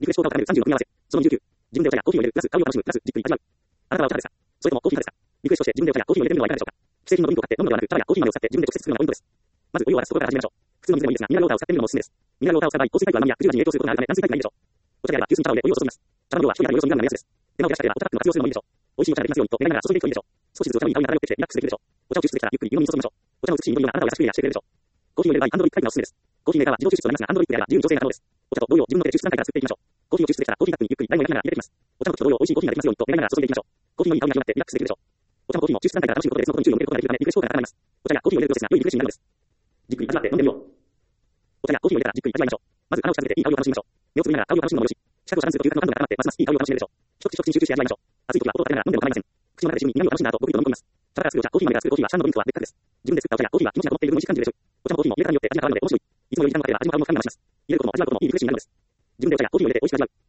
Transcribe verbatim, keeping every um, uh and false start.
リフレッシュ効果を高めるさんじゅうの組み合わせ。そのにじゅうきゅう。自分でお茶やコーヒーを入れる、プラス香りを楽しむ、プラスじっくり味わう。あなたはお茶派ですか？それともコーヒー派ですか？リクエストとして自分でお茶やコーヒーを入れてみるのはいかがでしょうか？既製品のドリンクを買って飲むのではなく、茶葉やコーヒー豆を使って自分で直接作るのがポイントです。まずお湯を沸かすところから始めましょう。普通の水でもいいですが、ミネラルウォーターを使ってみるのもおすすめです。ミネラルウォーターを使う場合、香水タイプは甘みやくじ味に影響することがあるため、軟水タイプがいいでしょう。お茶であれば急須に茶葉を入れ、お湯を注ぎます。茶の量は一人当たりおよそにグラムの目安です。手間を減らしたければ、お茶パックの活用するのもいいでしょう。美味しいお茶ができますようにと願いながら注いでいくといいでしょう。少しずつお茶のいい香りが漂ってきてリラックスできるでしょう。お茶を抽出できたらゆっくり湯飲みに注ぎましょう。お茶の美しい緑があなたを優しくクリアしてくれるでしょう。コーヒーを入れる場合、ハンドドリップタイプがおすすめです。コーヒーメーカーは自動抽出となりますが、ハンドドリップであれば自由に調整が可能です。お茶と同様、自分の手で抽出段階から作っていきましょう。コーヒーを抽出できたらコーヒーカップにゆっくり台を焼きながら入れていきます。お茶の時と同様、美味しいコーヒーができますようにと願いながら注いでいきましょう。コーヒーのいい香りが広がってリラックスできるでしょう。お茶もコーヒーも抽出段階から楽しむことで別のことに注意を向けることができるため、リフレッシュ効果が高まります。お茶やコーヒーを入れるプロセスが良いリフレッシュになるのです。じっくり味わって飲んでみよう。お茶やコーヒーを入れたらじっくり味わいましょう。まず穴を塞いでいい香りを楽しみましょう。目をつぶりながら香りを楽しむのもよし、近くを遮断すると牛角の感度が高まってますますいい香りを楽しめるでしょう。一口一口に集中して味わいましょう。熱い時は音を立てながら飲んでも構いません。口の中で一緒に苦味を楽しんだ後、ごくりと飲み込みます。茶から作るお茶、コーヒー豆から作るコーヒーはシャンのドリンクとは別格です。自分で作ったお茶やコーヒーは気持ちがこもっている分美味しく感じるでしょう。お茶もコーヒーも入れ方によって味が変わるので面白い。いつもより時間がかかれば味も香りも深みが増します。入れることも味わうこともいいリフレッシュになるのです。自分でお茶やコーヒーを入れて美味しく味わう。